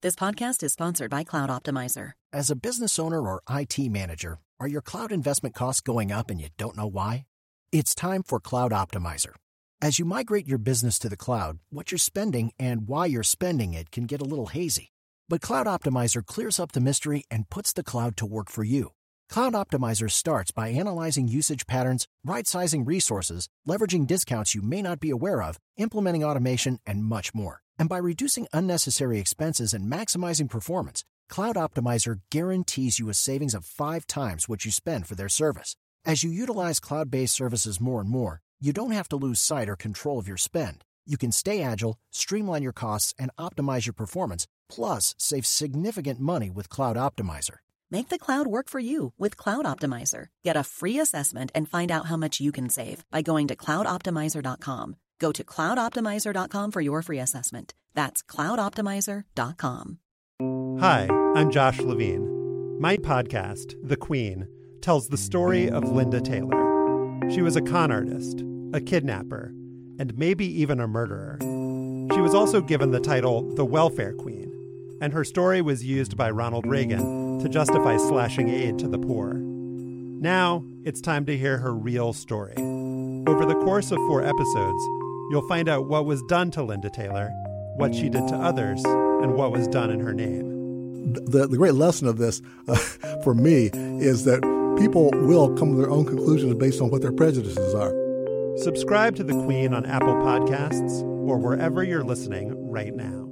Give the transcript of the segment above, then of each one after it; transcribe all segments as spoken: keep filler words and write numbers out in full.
This podcast is sponsored by Cloud Optimizer. As a business owner or I T manager, are your cloud investment costs going up and you don't know why? It's time for Cloud Optimizer. As you migrate your business to the cloud, what you're spending and why you're spending it can get a little hazy. But Cloud Optimizer clears up the mystery and puts the cloud to work for you. Cloud Optimizer starts by analyzing usage patterns, right-sizing resources, leveraging discounts you may not be aware of, implementing automation, and much more. And by reducing unnecessary expenses and maximizing performance, Cloud Optimizer guarantees you a savings of five times what you spend for their service. As you utilize cloud-based services more and more, you don't have to lose sight or control of your spend. You can stay agile, streamline your costs, and optimize your performance, plus save significant money with Cloud Optimizer. Make the cloud work for you with Cloud Optimizer. Get a free assessment and find out how much you can save by going to cloud optimizer dot com. Go to cloud optimizer dot com for your free assessment. That's cloud optimizer dot com. Hi, I'm Josh Levine. My podcast, The Queen, tells the story of Linda Taylor. She was a con artist, a kidnapper, and maybe even a murderer. She was also given the title the Welfare Queen, and her story was used by Ronald Reagan to justify slashing aid to the poor. Now, it's time to hear her real story. Over the course of four episodes, you'll find out what was done to Linda Taylor, what she did to others, and what was done in her name. The, the great lesson of this, uh, for me, is that people will come to their own conclusions based on what their prejudices are. Subscribe to The Queen on Apple Podcasts or wherever you're listening right now.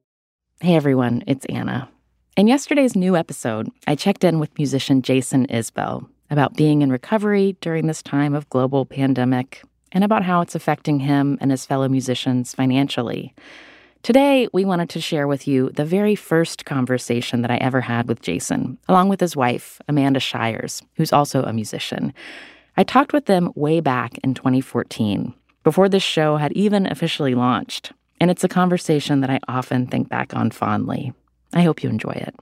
Hey everyone, it's Anna. In yesterday's new episode, I checked in with musician Jason Isbell about being in recovery during this time of global pandemic and about how it's affecting him and his fellow musicians financially. Today, we wanted to share with you the very first conversation that I ever had with Jason, along with his wife, Amanda Shires, who's also a musician. I talked with them way back in twenty fourteen, before this show had even officially launched, and it's a conversation that I often think back on fondly. I hope you enjoy it.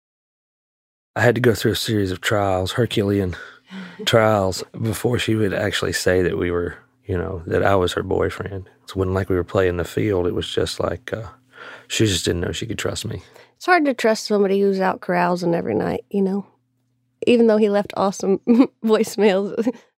I had to go through a series of trials, Herculean trials, before she would actually say that we were, you know, that I was her boyfriend. So when, like, we were playing the field, it was just like, uh, she just didn't know she could trust me. It's hard to trust somebody who's out carousing every night, you know, even though he left awesome voicemails.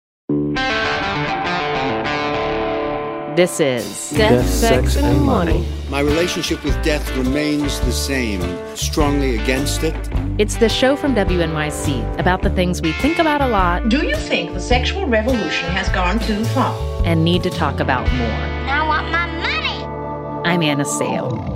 This is Death, Death Sex, Sex, and Money. money. My relationship with death remains the same, strongly against it. It's the show from W N Y C about the things we think about a lot. Do you think the sexual revolution has gone too far? And need to talk about more. I want my money. I'm Anna Sale.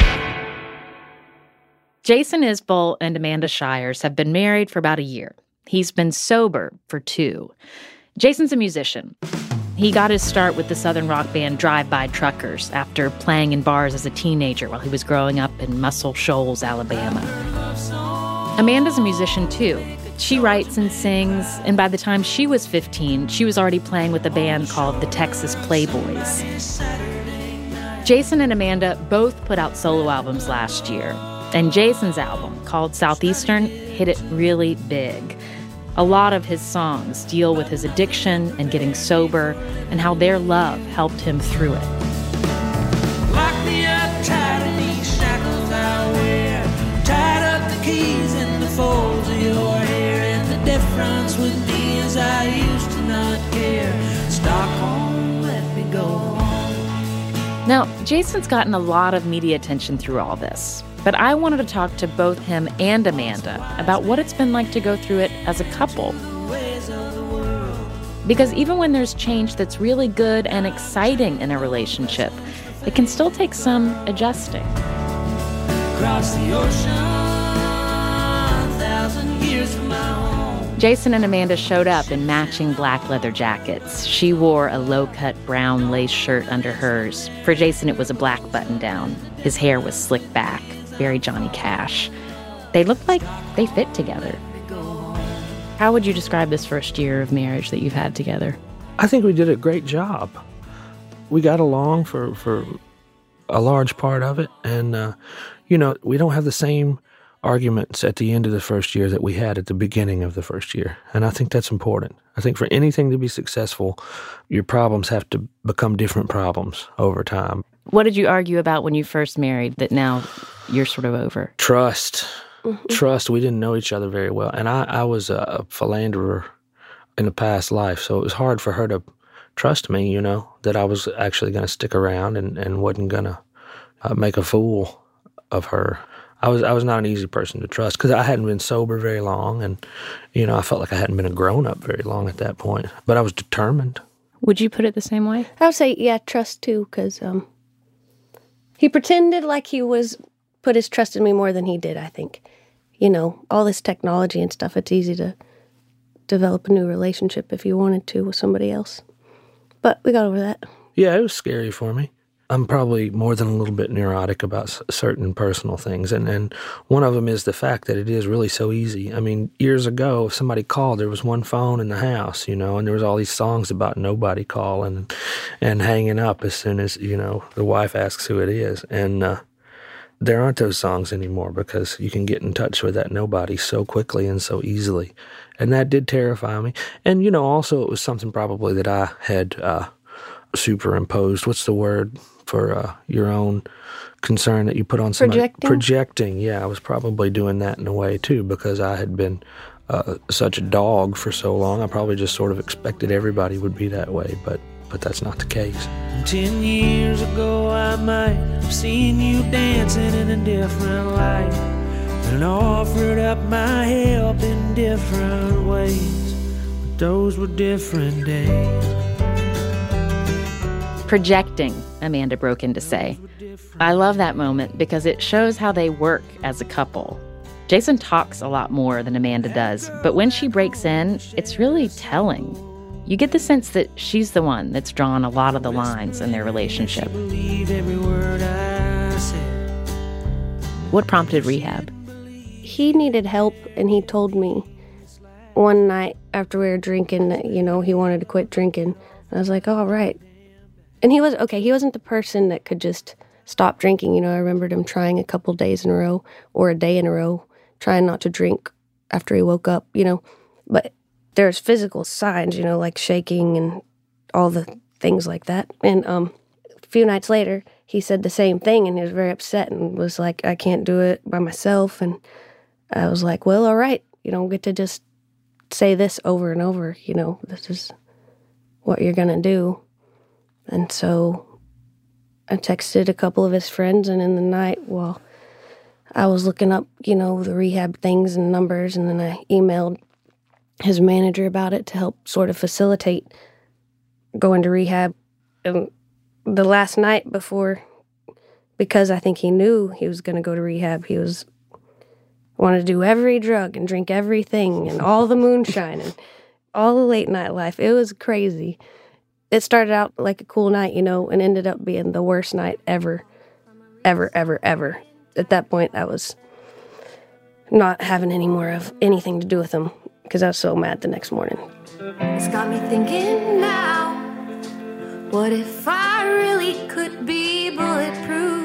Jason Isbell and Amanda Shires have been married for about a year. He's been sober for two. Jason's a musician. He got his start with the southern rock band Drive-By Truckers after playing in bars as a teenager while he was growing up in Muscle Shoals, Alabama. Amanda's a musician, too. She writes and sings, and by the time she was fifteen, she was already playing with a band called the Texas Playboys. Jason and Amanda both put out solo albums last year, and Jason's album, called Southeastern, hit it really big. A lot of his songs deal with his addiction and getting sober and how their love helped him through it. Lock me up tight in these shackles I wear. Tied up the keys in the folds of your hair. And the difference with me is I used to not care. Stockholm, let me go home. Now, Jason's gotten a lot of media attention through all this. But I wanted to talk to both him and Amanda about what it's been like to go through it as a couple. Because even when there's change that's really good and exciting in a relationship, it can still take some adjusting. Across the ocean, a thousand years from my home. Jason and Amanda showed up in matching black leather jackets. She wore a low-cut brown lace shirt under hers. For Jason, it was a black button-down. His hair was slicked back. Very Johnny Cash. They looked like they fit together. How would you describe this first year of marriage that you've had together? I think we did a great job. We got along for, for a large part of it. And, uh, you know, we don't have the same arguments at the end of the first year that we had at the beginning of the first year. And I think that's important. I think for anything to be successful, your problems have to become different problems over time. What did you argue about when you first married that now you're sort of over? Trust. Mm-hmm. Trust. We didn't know each other very well. And I, I was a philanderer in a past life, so it was hard for her to trust me, you know, that I was actually going to stick around and, and wasn't going to uh, make a fool of her. I was I was not an easy person to trust because I hadn't been sober very long, and, you know, I felt like I hadn't been a grown-up very long at that point. But I was determined. Would you put it the same way? I would say, yeah, trust too, because um, he pretended like he was, put his trust in me more than he did, I think. You know, all this technology and stuff, it's easy to develop a new relationship if you wanted to with somebody else. But we got over that. Yeah, it was scary for me. I'm probably more than a little bit neurotic about s- certain personal things, and, and one of them is the fact that it is really so easy. I mean, years ago, if somebody called, there was one phone in the house, you know, and there was all these songs about nobody calling and hanging up as soon as, you know, the wife asks who it is. And uh, there aren't those songs anymore because you can get in touch with that nobody so quickly and so easily. And that did terrify me. And, you know, also it was something probably that I had uh, superimposed. What's the word for uh, your own concern that you put on somebody? Projecting? Projecting, yeah. I was probably doing that in a way, too, because I had been uh, such a dog for so long. I probably just sort of expected everybody would be that way, but but that's not the case. Ten years ago I might have seen you dancing in a different light and offered up my help in different ways, but those were different days. Projecting, Amanda broke in to say. I love that moment because it shows how they work as a couple. Jason talks a lot more than Amanda does, but when she breaks in, it's really telling. You get the sense that she's the one that's drawn a lot of the lines in their relationship. What prompted rehab? He needed help, and he told me one night after we were drinking that, you know, he wanted to quit drinking. I was like, all right. And he was, okay, he wasn't the person that could just stop drinking. You know, I remembered him trying a couple days in a row or a day in a row, trying not to drink after he woke up, you know. But there's physical signs, you know, like shaking and all the things like that. And um, a few nights later, he said the same thing, and he was very upset and was like, I can't do it by myself. And I was like, well, all right, you don't get to just say this over and over, you know, this is what you're going to do. And so I texted a couple of his friends, and in the night, while I was looking up, you know, the rehab things and numbers, and then I emailed his manager about it to help sort of facilitate going to rehab. And the last night before, because I think he knew he was going to go to rehab, he was wanted to do every drug and drink everything and all the moonshine and all the late night life. It was crazy. It started out like a cool night, you know, and ended up being the worst night ever, ever, ever, ever. At that point, I was not having any more of anything to do with him because I was so mad the next morning. It's got me thinking now, what if I really could be bulletproof?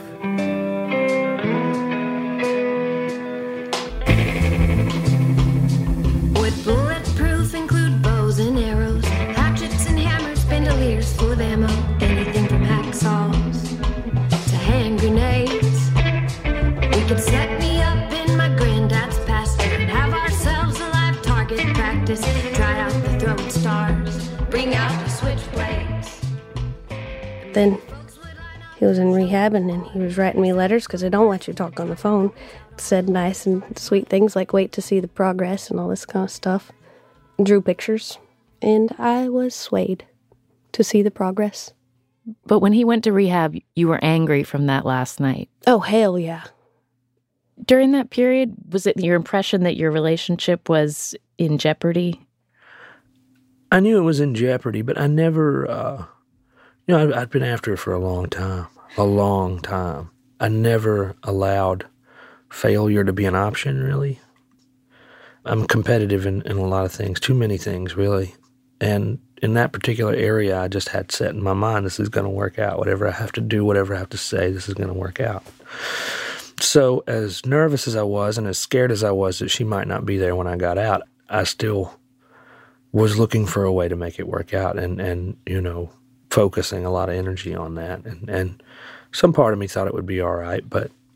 Would bulletproof include bows and arrows, hatchets and hammers, bandoliers full of ammo, anything from hacksaws to hand grenades? We could set me up in my granddad's pasture and have ourselves a live target practice, try out the throwing stars, bring out the switchblades. Then he was in rehab, and then he was writing me letters because they don't let you talk on the phone. Said nice and sweet things like wait to see the progress and all this kind of stuff. Drew pictures, and I was swayed to see the progress. But when he went to rehab, you were angry from that last night. Oh, hell yeah. During that period, was it your impression that your relationship was in jeopardy? I knew it was in jeopardy, but I never, uh, you know, I'd, I'd been after it for a long time, a long time. I never allowed failure to be an option, really. I'm competitive in, in a lot of things, too many things, really. And in that particular area, I just had set in my mind, this is going to work out. Whatever I have to do, whatever I have to say, this is going to work out. So as nervous as I was and as scared as I was that she might not be there when I got out, I still was looking for a way to make it work out and, and you know, focusing a lot of energy on that. And, and some part of me thought it would be all right, but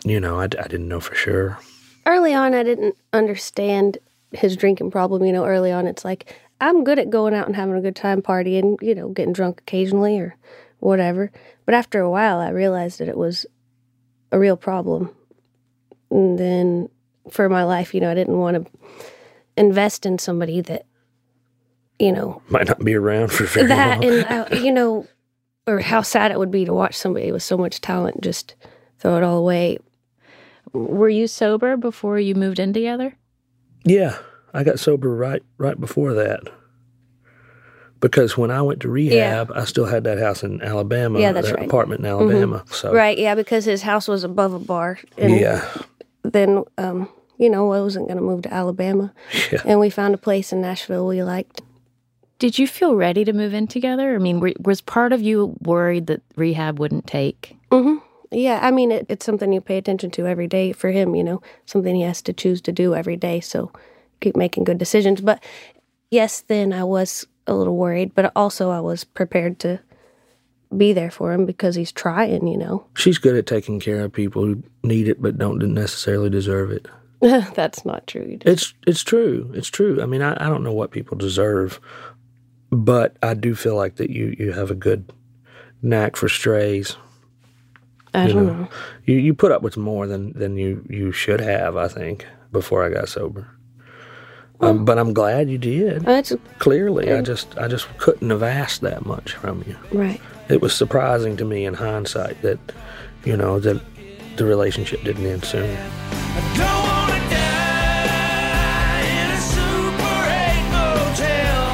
you know, I, I didn't know for sure. Early on, I didn't understand his drinking problem. You know, early on, it's like, I'm good at going out and having a good time partying, you know, getting drunk occasionally or whatever. But after a while, I realized that it was a real problem. And then for my life, you know, I didn't want to invest in somebody that, you know, might not be around for very that, long. and uh, you know, or how sad it would be to watch somebody with so much talent just throw it all away. Were you sober before you moved in together? Yeah, I got sober right right before that. Because when I went to rehab, yeah. I still had that house in Alabama, yeah, that's that right. apartment in Alabama. Mm-hmm. So right, yeah, because his house was above a bar. And yeah. Then, um, you know, I wasn't going to move to Alabama. Yeah. And we found a place in Nashville we liked. Did you feel ready to move in together? I mean, were, was part of you worried that rehab wouldn't take? Mm-hmm. Yeah, I mean, it, it's something you pay attention to every day for him, you know, something he has to choose to do every day. So keep making good decisions. But yes, then I was a little worried, but also I was prepared to be there for him because he's trying, you know. She's good at taking care of people who need it but don't necessarily deserve it. That's not true. It's it's true. It's true. I mean, I, I don't know what people deserve, but I do feel like that you, you have a good knack for strays. I you don't know. know. You you put up with more than, than you, you should have, I think, before I got sober. Um, but I'm glad you did. That's, Clearly, I just I just couldn't have asked that much from you. Right. It was surprising to me in hindsight that, you know, that the relationship didn't end sooner. I don't wanna die in a Super eight motel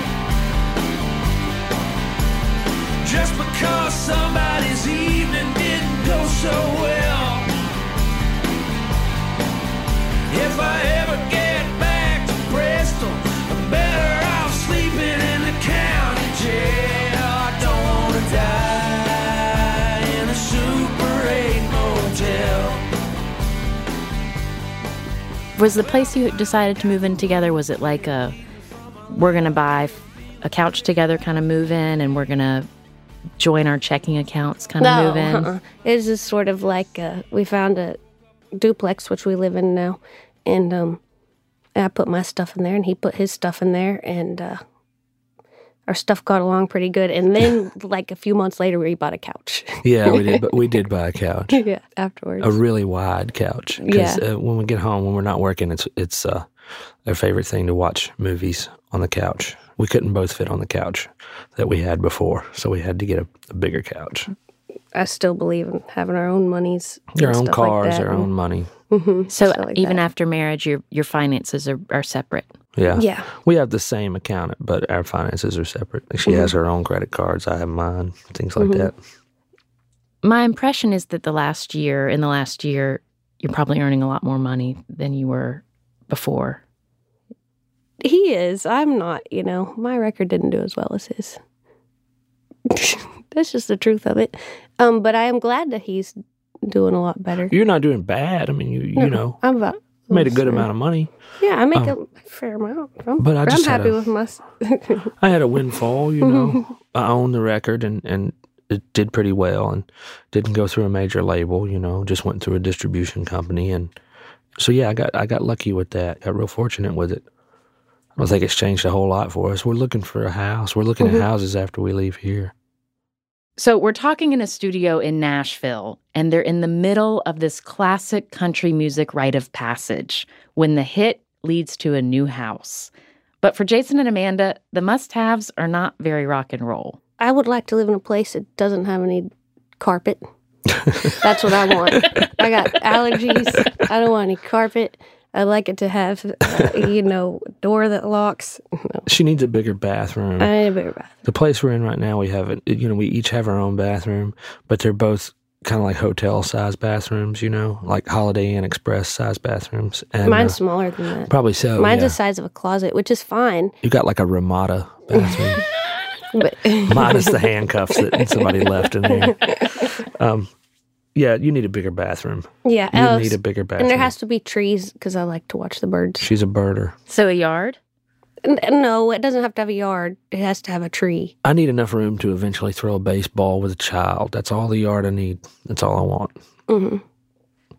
just because somebody's evening didn't go so well. If I ever get back to Bristol, I'm better off sleeping in the county jail. I don't wanna die in a Super eight motel. Was the place you decided to move in together, was it like a, we're going to buy a couch together kind of move in and we're going to join our checking accounts kind of no, move in? Uh-uh. It was just sort of like uh, we found a duplex, which we live in now, and um, I put my stuff in there and he put his stuff in there, and uh, our stuff got along pretty good. And then, like a few months later, we bought a couch. Yeah, we did. But we did buy a couch. Yeah, afterwards. A really wide couch. Yeah. Uh, when we get home, when we're not working, it's it's uh, our favorite thing to watch movies on the couch. We couldn't both fit on the couch that we had before, so we had to get a, a bigger couch. I still believe in having our own monies. Our own cars, like our own money. Mm-hmm, so like even that. after marriage, your your finances are, are separate? Yeah. Yeah. We have the same accountant, but our finances are separate. She mm-hmm. has her own credit cards. I have mine, things like mm-hmm. that. My impression is that the last year, in the last year, you're probably earning a lot more money than you were before. He is. I'm not, you know. My record didn't do as well as his. That's just the truth of it. Um, but I am glad that he's doing a lot better. You're not doing bad. I mean, you you no, know, I'm about, made a good amount of money. Yeah, I make um, a fair amount. I'm, but I just I'm happy a, with my... I had a windfall, you know. I owned the record, and, and it did pretty well, and didn't go through a major label, you know, just went through a distribution company. And so, yeah, I got I got lucky with that. Got real fortunate with it. I don't think it's changed a whole lot for us. We're looking for a house. We're looking mm-hmm. at houses after we leave here. So we're talking in a studio in Nashville, and they're in the middle of this classic country music rite of passage when the hit leads to a new house. But for Jason and Amanda, the must-haves are not very rock and roll. I would like to live in a place that doesn't have any carpet. That's what I want. I got allergies. I don't want any carpet. I like it to have, uh, you know, a door that locks. No. She needs a bigger bathroom. I need a bigger bathroom. The place we're in right now, we have, it, you know, we each have our own bathroom, but they're both kind of like hotel-sized bathrooms, you know, like Holiday Inn Express-sized bathrooms. And, Mine's uh, smaller than that. Probably so, Mine's yeah. the size of a closet, which is fine. You got like a Ramada bathroom. but Minus the handcuffs that somebody left in there. Um, yeah, you need a bigger bathroom. Yeah. You else, need a bigger bathroom. And there has to be trees because I like to watch the birds. She's a birder. So a yard? N- no, it doesn't have to have a yard. It has to have a tree. I need enough room to eventually throw a baseball with a child. That's all the yard I need. That's all I want. Mm-hmm.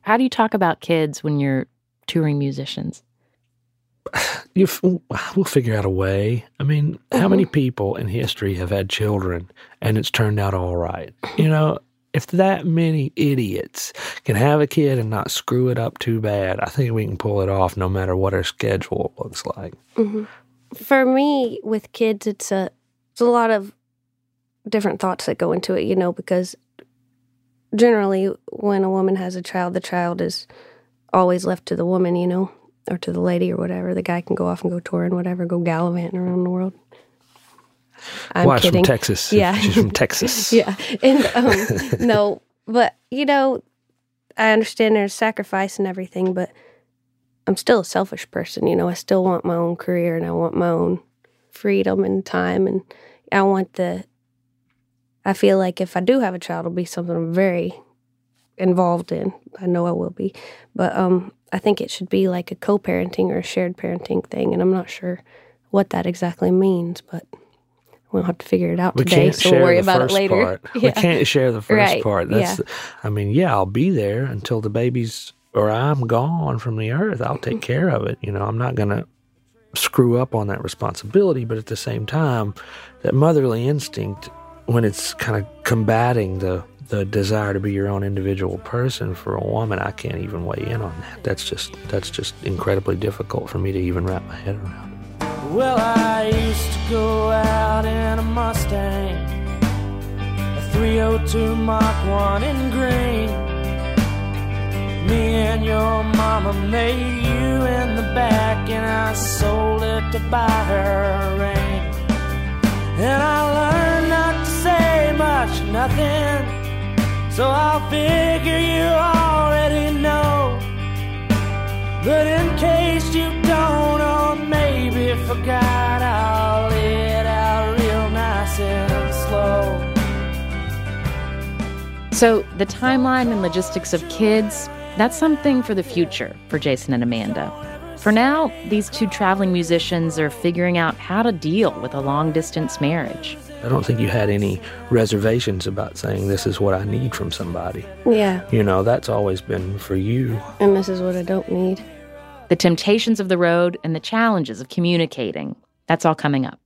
How do you talk about kids when you're touring musicians? You, we'll figure out a way. I mean, mm-hmm. how many people in history have had children and it's turned out all right? You know, if that many idiots can have a kid and not screw it up too bad, I think we can pull it off no matter what our schedule looks like. Mm-hmm. For me, with kids, it's a, it's a lot of different thoughts that go into it, you know, because generally when a woman has a child, the child is always left to the woman, you know, or to the lady or whatever. The guy can go off and go touring, whatever, go gallivanting around the world. I'm well, kidding. From Texas. Yeah. She's from Texas. Yeah. And um, no, but, you know, I understand there's sacrifice and everything, but I'm still a selfish person, you know. I still want my own career and I want my own freedom and time. And I want the, I feel like if I do have a child, it'll be something I'm very involved in. I know I will be. But um, I think it should be like a co-parenting or a shared parenting thing. And I'm not sure what that exactly means, but we'll have to figure it out we today, can't so we'll worry about it first later. Part. Yeah. We can't share the first right. part. That's yeah. the, I mean, yeah, I'll be there until the baby's, or I'm gone from the earth. I'll take care of it. You know, I'm not going to screw up on that responsibility, but at the same time, that motherly instinct, when it's kind of combating the, the desire to be your own individual person for a woman, I can't even weigh in on that. That's just, that's just incredibly difficult for me to even wrap my head around. Well, I used to go out in a Mustang, a three oh two Mark one in green. Me and your mama made you in the back, and I sold it to buy her a ring. And I learned not to say much, nothing, so I'll figure you already know. But in case you don't, or maybe forgot, I'll lay it out real nice and slow. So the timeline and logistics of kids, that's something for the future for Jason and Amanda. For now, these two traveling musicians are figuring out how to deal with a long-distance marriage. I don't think you had any reservations about saying this is what I need from somebody. Yeah. You know, that's always been for you. And this is what I don't need. The temptations of the road and the challenges of communicating. That's all coming up.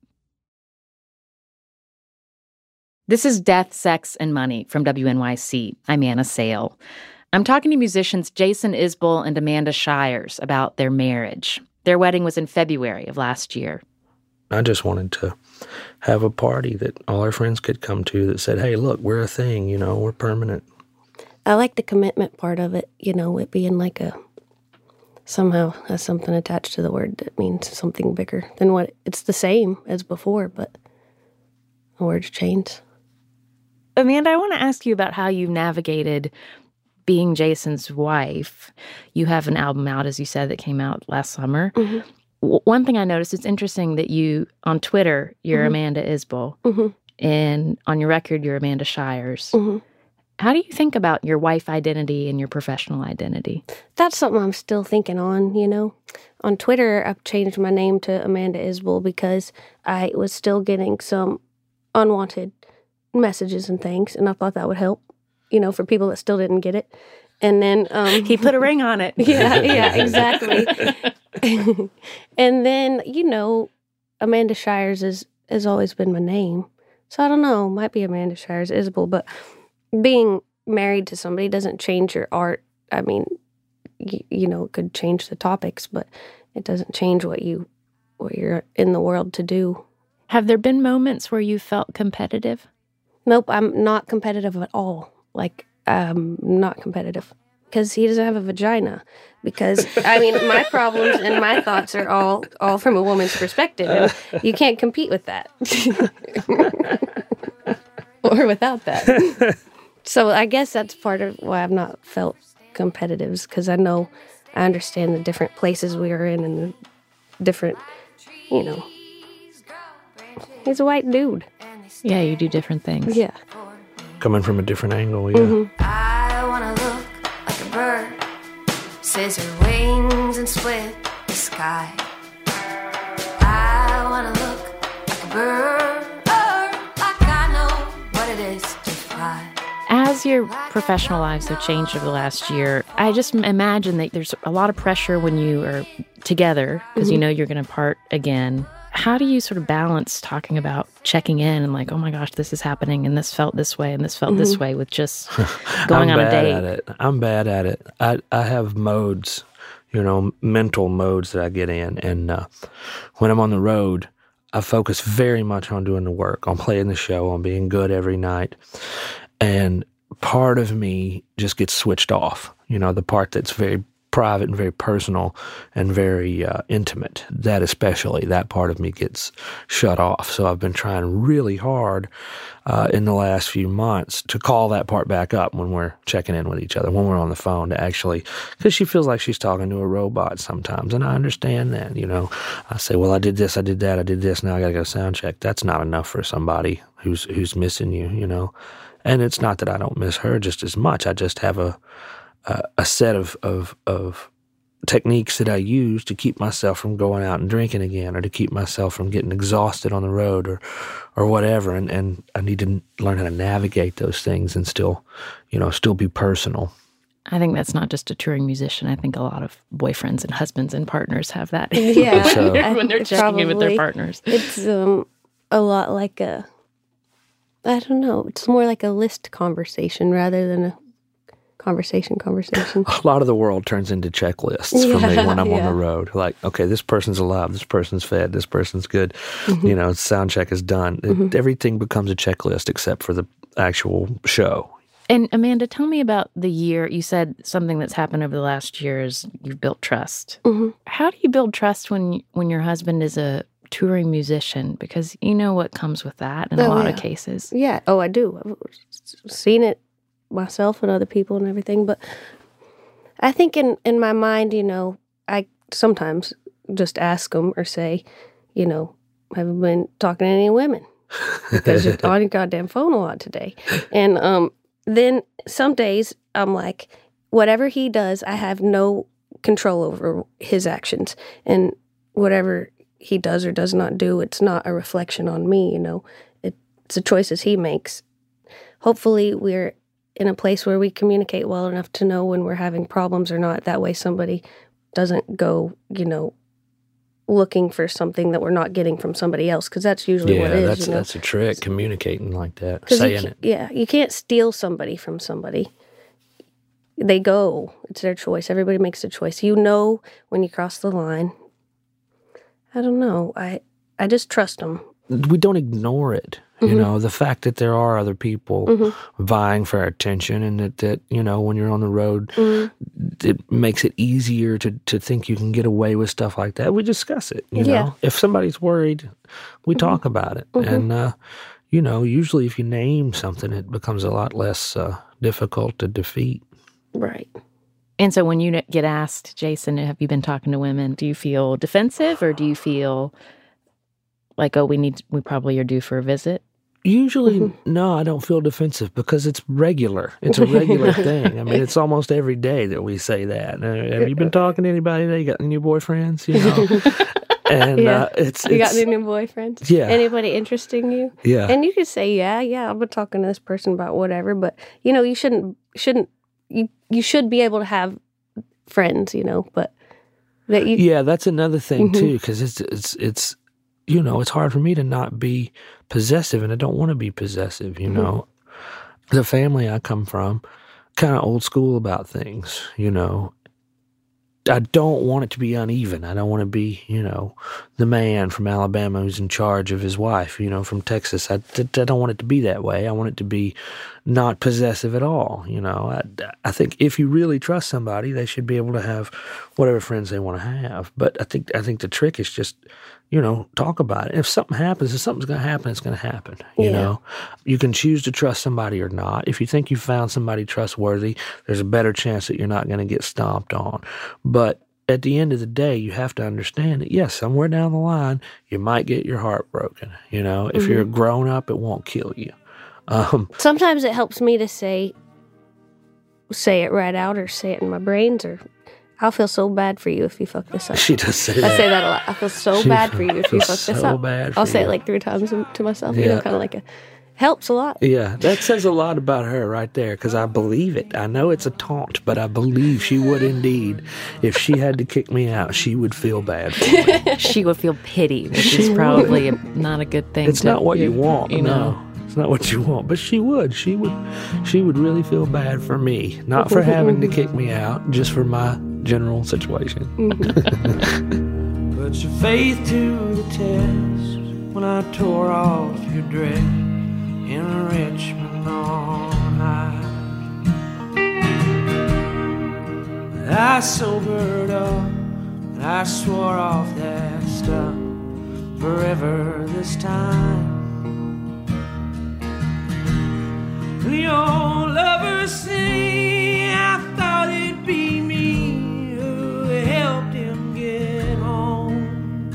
This is Death, Sex, and Money from W N Y C. I'm Anna Sale. I'm talking to musicians Jason Isbell and Amanda Shires about their marriage. Their wedding was in February of last year. I just wanted to have a party that all our friends could come to that said, hey, look, we're a thing, you know, we're permanent. I like the commitment part of it, you know, it being like a, somehow has something attached to the word that means something bigger than what, it's the same as before, but the words change. Amanda, I want to ask you about how you navigated being Jason's wife. You have an album out, as you said, that came out last summer. Mm-hmm. W- one thing I noticed, it's interesting that you, on Twitter, you're mm-hmm. Amanda Isbell, mm-hmm. and on your record, you're Amanda Shires. Mm-hmm. How do you think about your wife identity and your professional identity? That's something I'm still thinking on, you know. On Twitter, I've changed my name to Amanda Isbell because I was still getting some unwanted messages and things, and I thought that would help, you know, for people that still didn't get it. And then um, he put a ring on it. Yeah, yeah, exactly. And then, you know, Amanda Shires is has always been my name, so I don't know, might be Amanda Shires Isbell, but being married to somebody doesn't change your art. I mean, you, you know, it could change the topics, but it doesn't change what you what you're in the world to do. Have there been moments where you felt competitive? Nope, I'm not competitive at all. Like, I'm not competitive. Because he doesn't have a vagina. Because, I mean, my problems and my thoughts are all, all from a woman's perspective. And you can't compete with that. Or without that. So I guess that's part of why I've not felt competitive, is because I know, I understand the different places we are in and the different, you know. He's a white dude. Yeah, you do different things. Yeah. Coming from a different angle, yeah. Mm-hmm. I want to look like a bird, scissor wings and split the sky. I want to look like a bird, like I know what it is to fly. As your professional lives have changed over the last year, I just imagine that there's a lot of pressure when you are together because mm-hmm. you know you're going to part again. How do you sort of balance talking about checking in and like, oh my gosh, this is happening and this felt this way and this felt mm-hmm. this way with just going on a date? I'm bad at it. I'm bad at it. I, I have modes, you know, mental modes that I get in. And uh, when I'm on the road, I focus very much on doing the work, on playing the show, on being good every night. And part of me just gets switched off, you know, the part that's very private and very personal and very uh, intimate. That especially, that part of me gets shut off. So I've been trying really hard uh, in the last few months to call that part back up when we're checking in with each other, when we're on the phone to actually, because she feels like she's talking to a robot sometimes. And I understand that, you know. I say, well, I did this, I did that, I did this, now I got to go sound check. That's not enough for somebody who's who's missing you, you know. And it's not that I don't miss her just as much. I just have a a, a set of, of of techniques that I use to keep myself from going out and drinking again, or to keep myself from getting exhausted on the road, or or whatever. And, and I need to learn how to navigate those things and still, you know, still be personal. I think that's not just a touring musician. I think a lot of boyfriends and husbands and partners have that. Yeah, so. when they're checking probably in with their partners. It's um, a lot like a, I don't know, it's more like a list conversation rather than a conversation conversation. A lot of the world turns into checklists yeah, for me when I'm yeah. on the road. Like, okay, this person's alive, this person's fed, this person's good. Mm-hmm. You know, sound check is done. Mm-hmm. It, everything becomes a checklist except for the actual show. And Amanda, tell me about the year. You said something that's happened over the last year is you've built trust. Mm-hmm. How do you build trust when when your husband is a touring musician? Because you know what comes with that in oh, a lot yeah. of cases. Yeah. Oh, I do. I've seen it myself and other people and everything. But I think in, in my mind, you know, I sometimes just ask them or say, you know, have you been talking to any women? Because you're on your goddamn phone a lot today. And um, then some days I'm like, whatever he does, I have no control over his actions. And whatever he does or does not do, it's not a reflection on me, you know. It, it's the choices he makes. Hopefully we're in a place where we communicate well enough to know when we're having problems or not. That way somebody doesn't go, you know, looking for something that we're not getting from somebody else, because that's usually yeah, what it is. That's, you know? that's a trick, communicating like that, saying you, it. Yeah, you can't steal somebody from somebody. They go. It's their choice. Everybody makes a choice. You know when you cross the line. I don't know. I I just trust them. We don't ignore it. You mm-hmm. know, the fact that there are other people mm-hmm. vying for our attention, and that, that, you know, when you're on the road, mm-hmm. it makes it easier to, to think you can get away with stuff like that. We discuss it, you yeah. know. If somebody's worried, we mm-hmm. talk about it. Mm-hmm. And, uh, you know, usually if you name something, it becomes a lot less uh, difficult to defeat. Right. And so when you get asked, Jason, have you been talking to women, do you feel defensive, or do you feel like, oh, we need, we probably are due for a visit? Usually, mm-hmm. no, I don't feel defensive because it's regular. It's a regular thing. I mean, it's almost every day that we say that. Uh, have you been talking to anybody today? You got any new boyfriends? You know, and yeah. uh, it's, you it's got any new boyfriends? Yeah. Anybody interesting you? Yeah. And you could say, yeah, yeah, I've been talking to this person about whatever. But you know, you shouldn't shouldn't you you should be able to have friends. You know, but that you. Yeah, that's another thing mm-hmm. too, because it's it's it's. You know, it's hard for me to not be possessive, and I don't want to be possessive, you mm-hmm. know. The family I come from, kind of old school about things, you know. I don't want it to be uneven. I don't want to be, you know, the man from Alabama who's in charge of his wife, you know, from Texas. I, I don't want it to be that way. I want it to be not possessive at all, you know. I, I think if you really trust somebody, they should be able to have whatever friends they want to have. But I think I think the trick is just, you know, talk about it. If something happens, if something's going to happen, it's going to happen, you yeah. know. You can choose to trust somebody or not. If you think you found somebody trustworthy, there's a better chance that you're not going to get stomped on. But at the end of the day, you have to understand that, yes, somewhere down the line, you might get your heart broken, you know. If mm-hmm. you're grown up, it won't kill you. Um, Sometimes it helps me to say, say it right out, or say it in my brains, or I'll feel so bad for you if you fuck this up. She does say that. I say that a lot. I feel so she bad for you if you fuck so this up. Bad for I'll say you. it like three times to myself, yeah. you know, kind of like a, helps a lot. Yeah, that says a lot about her right there, because I believe it. I know it's a taunt, but I believe she would indeed. If she had to kick me out, she would feel bad for me. She would feel pity, which She is probably a, not a good thing. It's to, not what you want, you know. no. It's not what you want, but she would. She would she would really feel bad for me. Not for having to kick me out, just for my general situation. Put your faith to the test when I tore off your dress in Richmond on high. I sobered up and I swore off that stuff forever this time. Your lovers say I thought it'd be me who helped him get home.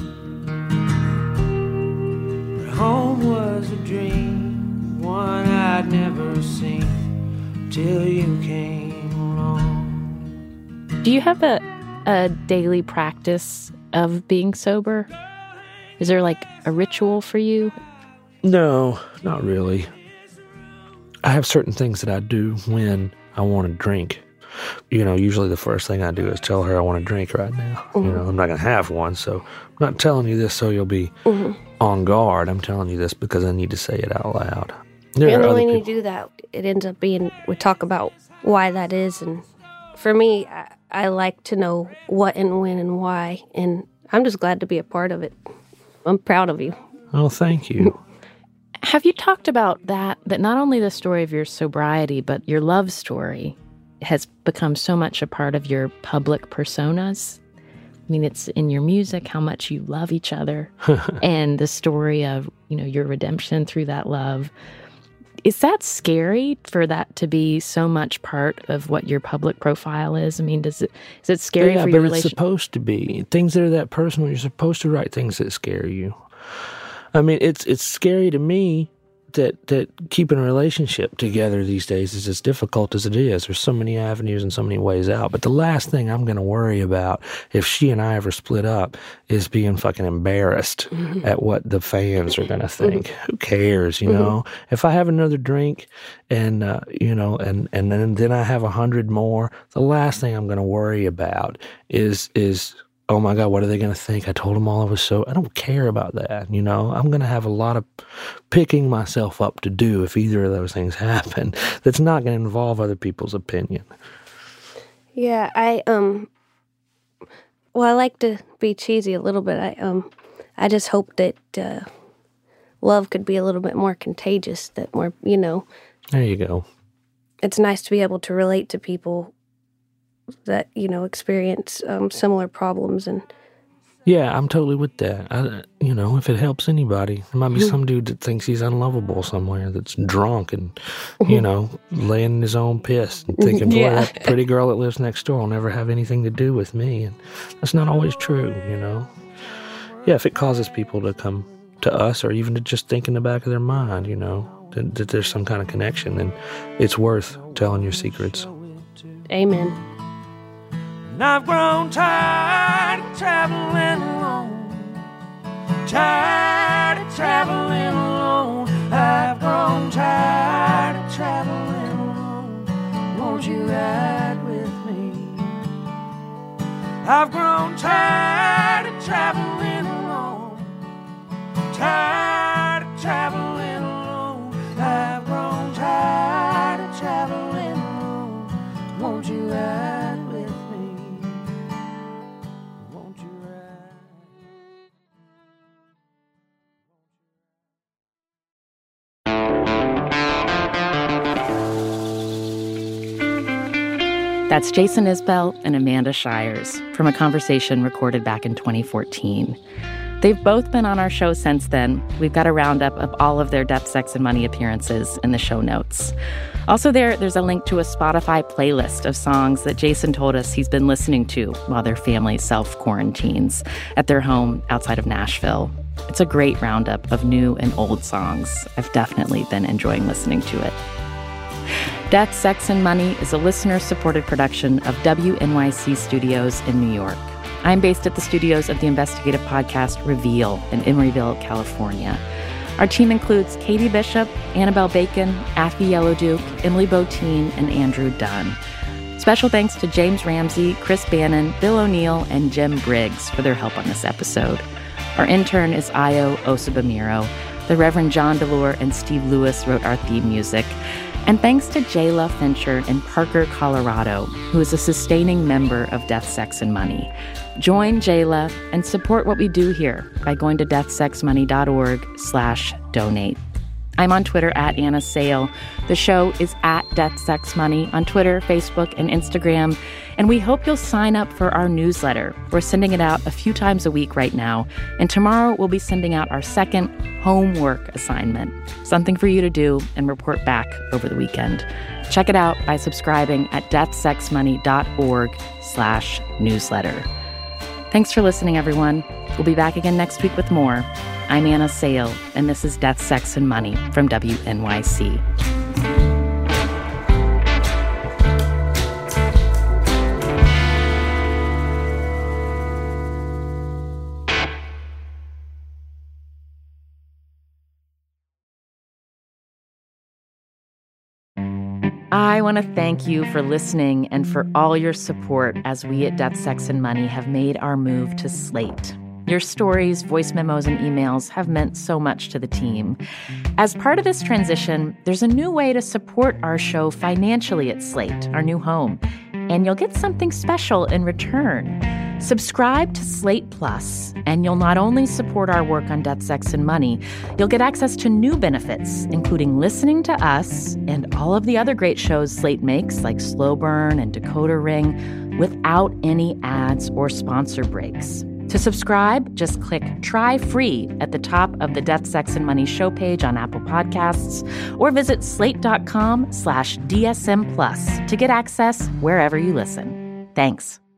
But home was a dream, one I'd never seen till you came along. Do you have a, a daily practice of being sober? Is there like a ritual for you? No, not really. I have certain things that I do when I want to drink. You know, usually the first thing I do is tell her I want to drink right now. Mm-hmm. You know, I'm not going to have one, so I'm not telling you this so you'll be mm-hmm. on guard. I'm telling you this because I need to say it out loud. There and when people. you do that, it ends up being, we talk about why that is. And for me, I, I like to know what and when and why. And I'm just glad to be a part of it. I'm proud of you. Oh, thank you. Have you talked about that, that not only the story of your sobriety, but your love story has become so much a part of your public personas? I mean, it's in your music, how much you love each other, and the story of, you know, your redemption through that love. Is that scary for that to be so much part of what your public profile is? I mean, does it is it scary yeah, for but your it's relationship? supposed to be. Things that are that personal, you're supposed to write things that scare you. I mean, it's it's scary to me that that keeping a relationship together these days is as difficult as it is. There's so many avenues and so many ways out. But the last thing I'm going to worry about if she and I ever split up is being fucking embarrassed mm-hmm. at what the fans are going to think. Mm-hmm. Who cares, you know? Mm-hmm. If I have another drink and, uh, you know, and, and then, then I have a hundred more, the last thing I'm going to worry about is is... oh my God, what are they going to think? I told them all I was so... I don't care about that, you know? I'm going to have a lot of picking myself up to do if either of those things happen. That's not going to involve other people's opinion. Yeah, I, um... Well, I like to be cheesy a little bit. I, um... I just hope that, uh... love could be a little bit more contagious, that more, you know... There you go. It's nice to be able to relate to people that, you know, experience um, similar problems. And yeah, I'm totally with that. I, you know, if it helps anybody, there might be mm-hmm. some dude that thinks he's unlovable somewhere, that's drunk and, you know, laying in his own piss and thinking, boy, yeah. that pretty girl that lives next door will never have anything to do with me. And that's not always true, you know. Yeah, if it causes people to come to us or even to just think in the back of their mind, you know, that, that there's some kind of connection, then it's worth telling your secrets. Amen. And I've grown tired of traveling alone, tired of traveling alone. I've grown tired of traveling alone. Won't you ride with me? I've grown tired of traveling alone, tired of traveling alone. I've grown tired of traveling alone. Won't you ride with me? That's Jason Isbell and Amanda Shires from a conversation recorded back in twenty fourteen. They've both been on our show since then. We've got a roundup of all of their Death, Sex, and Money appearances in the show notes. Also there, there's a link to a Spotify playlist of songs that Jason told us he's been listening to while their family self-quarantines at their home outside of Nashville. It's a great roundup of new and old songs. I've definitely been enjoying listening to it. Death, Sex, and Money is a listener-supported production of W N Y C Studios in New York. I'm based at the studios of the investigative podcast Reveal in Emeryville, California. Our team includes Katie Bishop, Annabelle Bacon, Afi Yellowduke, Emily Botine, and Andrew Dunn. Special thanks to James Ramsey, Chris Bannon, Bill O'Neill, and Jim Briggs for their help on this episode. Our intern is Ayo Osabamiro. The Reverend John Delore and Steve Lewis wrote our theme music. And thanks to Jayla Fincher in Parker, Colorado, who is a sustaining member of Death, Sex, and Money. Join Jayla and support what we do here by going to deathsexmoney.org slash donate. I'm on Twitter at Anna Sale. The show is at Death, Sex, Money on Twitter, Facebook, and Instagram. And we hope you'll sign up for our newsletter. We're sending it out a few times a week right now. And tomorrow we'll be sending out our second homework assignment, something for you to do and report back over the weekend. Check it out by subscribing at deathsexmoney.org slash newsletter. Thanks for listening, everyone. We'll be back again next week with more. I'm Anna Sale, and this is Death, Sex, and Money from W N Y C. I want to thank you for listening and for all your support as we at Death, Sex, and Money have made our move to Slate. Your stories, voice memos, and emails have meant so much to the team. As part of this transition, there's a new way to support our show financially at Slate, our new home, and you'll get something special in return. Subscribe to Slate Plus, and you'll not only support our work on Death, Sex, and Money, you'll get access to new benefits, including listening to us and all of the other great shows Slate makes, like Slow Burn and Decoder Ring, without any ads or sponsor breaks. To subscribe, just click Try Free at the top of the Death, Sex, and Money show page on Apple Podcasts, or visit slate.com slash DSM Plus to get access wherever you listen. Thanks.